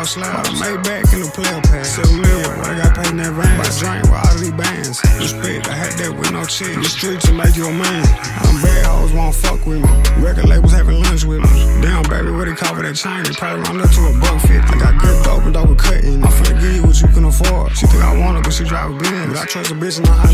all slabs. I made back in the player pass. 7 million, but I got paid in advance. But I drank with all of these bands. Respect, I had that with no check. The streets to make you a man. I'm bad hoes won't fuck with me. Record labels having lunch with me. Damn, baby, what they call for that chain? They probably run up to $150. I got good dope and dope with cutting. I'm finna give you what you can afford. She think I want her, but she drive a Benz. But I trust a bitch and I